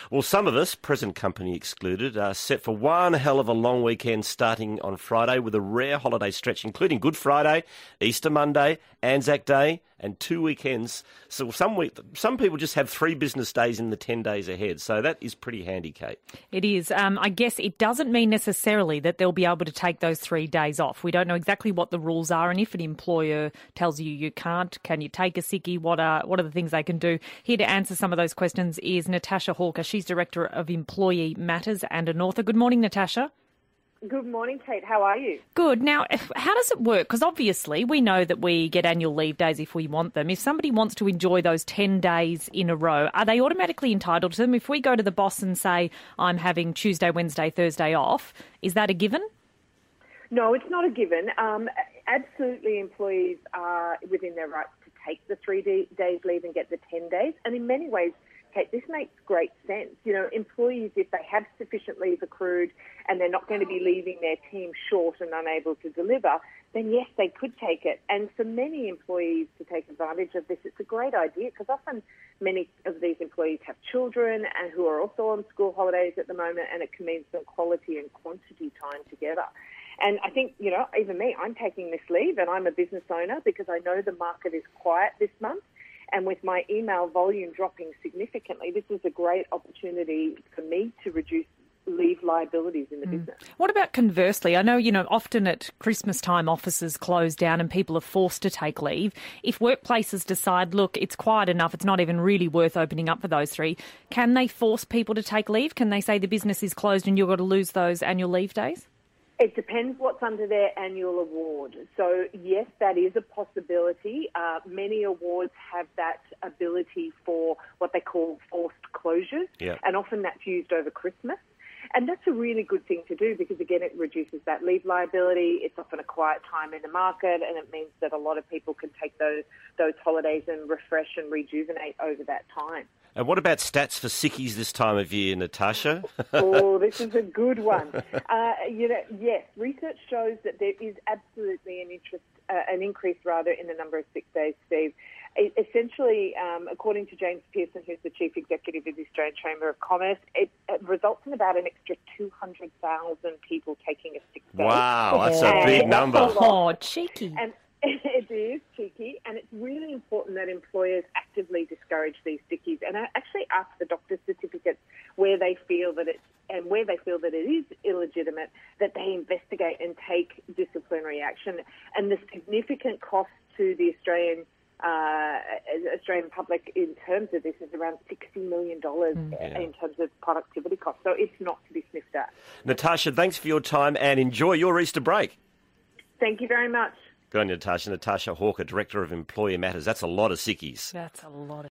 Well, some of us, present company excluded, are set for one hell of a long weekend starting on Friday with a rare holiday stretch, including Good Friday, Easter Monday, Anzac Day, and 2 weekends. So some people just have 3 business days in the 10 days ahead. So that is pretty handy, Kate. It is. I guess it doesn't mean necessarily that they'll be able to take those 3 days off. We don't know exactly what the rules are, and if an employer tells you you can't, can you take a sickie? What are the things they can do? Here to answer some of those questions is Natasha Hawker. She's Director of Employee Matters and an author. Good morning, Natasha. Good morning, Kate. How are you? Good. Now, how does it work? Because obviously we know that we get annual leave days if we want them. If somebody wants to enjoy those 10 days in a row, are they automatically entitled to them? If we go to the boss and say, I'm having Tuesday, Wednesday, Thursday off, is that a given? No, it's not a given. Absolutely, employees are within their rights to take the 3 days leave and get the 10 days. And in many ways, Kate, this makes great sense. You know, employees, if they have sufficient leave accrued and they're not going to be leaving their team short and unable to deliver, then yes, they could take it. And for many employees to take advantage of this, it's a great idea because often many of these employees have children and who are also on school holidays at the moment, and it can mean some quality and quantity time together. And I think, you know, even me, I'm taking this leave and I'm a business owner because I know the market is quiet this month. And with my email volume dropping significantly, this is a great opportunity for me to reduce leave liabilities in the business. What about conversely? I know, you know, often at Christmas time offices close down and people are forced to take leave. If workplaces decide, look, it's quiet enough, it's not even really worth opening up for those 3, can they force people to take leave? Can they say the business is closed and you've got to lose those annual leave days? It depends what's under their annual award. So, yes, that is a possibility. Many awards have that ability for what they call forced closures, and often that's used over Christmas. And that's a really good thing to do because, again, it reduces that leave liability. It's often a quiet time in the market, and it means that a lot of people can take those holidays and refresh and rejuvenate over that time. And what about stats for sickies this time of year, Natasha? Oh, this is a good one. Yes, research shows that there is absolutely an increase in the number of sick days, Steve. Essentially, according to James Pearson, who's the Chief Executive of the Australian Chamber of Commerce, it results in about an extra 200,000 people taking a sick day. Wow, that's a big number. Oh, cheeky. And it is cheeky, and it's really important that employers actively discourage these sickies and actually ask for doctor's certificates where they feel that it is illegitimate, that they investigate and take disciplinary action. And the significant cost to the Australian public in terms of this is around $60 million in terms of productivity costs. So it's not to be sniffed at. Natasha, thanks for your time and enjoy your Easter break. Thank you very much. Good on you, Natasha. Natasha Hawker, Director of Employee Matters. That's a lot of sickies. That's a lot of